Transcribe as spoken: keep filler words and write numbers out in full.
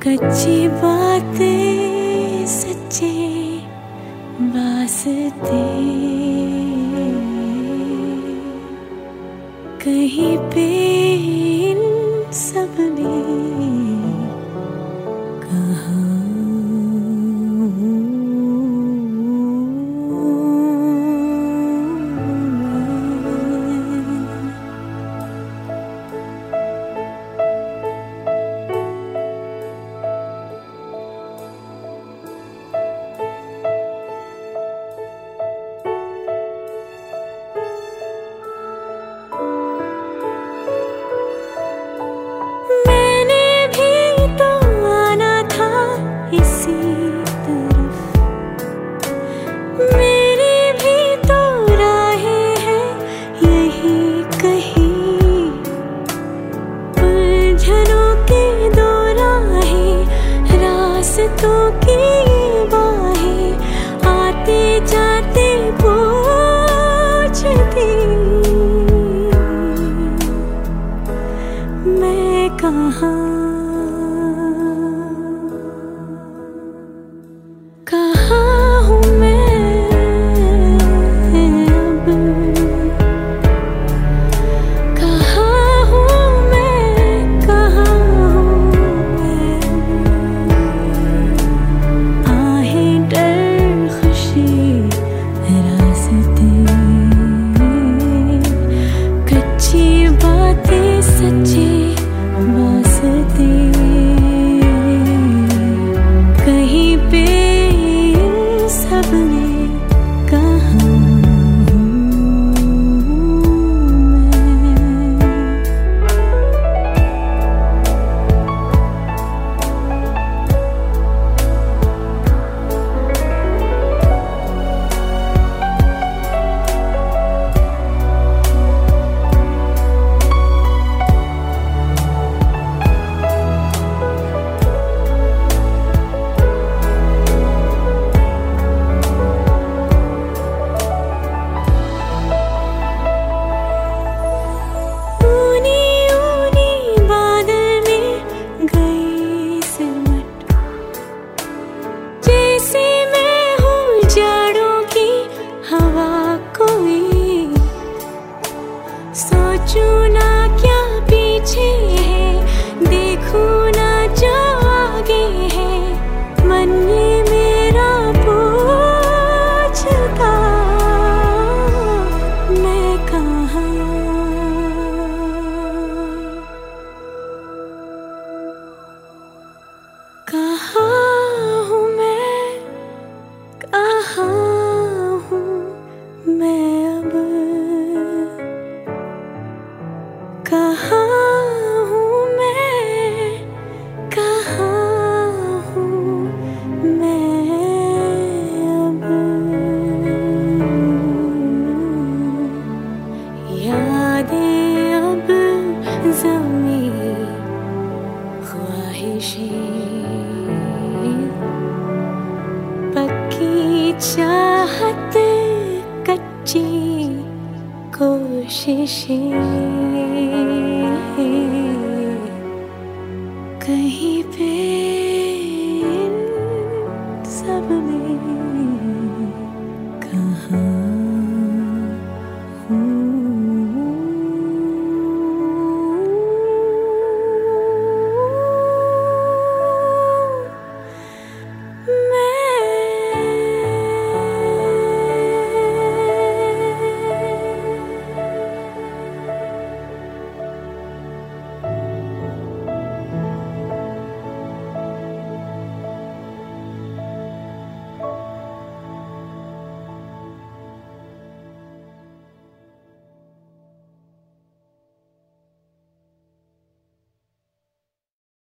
कच्ची बातें सच्चे वास्ते कहीं पे इन सब ने कहा। तो की बाहें आते जाते पूछती मैं कहाँ कहाँ हूँ मैं अब, कहाँ हूँ मैं, कहाँ हूँ मैं। सच्चे वास्ते कहीं पे सब ने कहा। सोचूं ना क्या पीछे है, देखूं ना जो आगे है, मन ये मेरा पूछता मैं कहाँ कहाँ हूँ मैं, कहाँ हूँ मैं अब, कहाँ हूँ मैं, कहाँ हूँ मैं अब। यादें अब ज़मीं ख्वाहिशें पक्की चाहत कच्ची कोशिशें कहीं पे इन सब में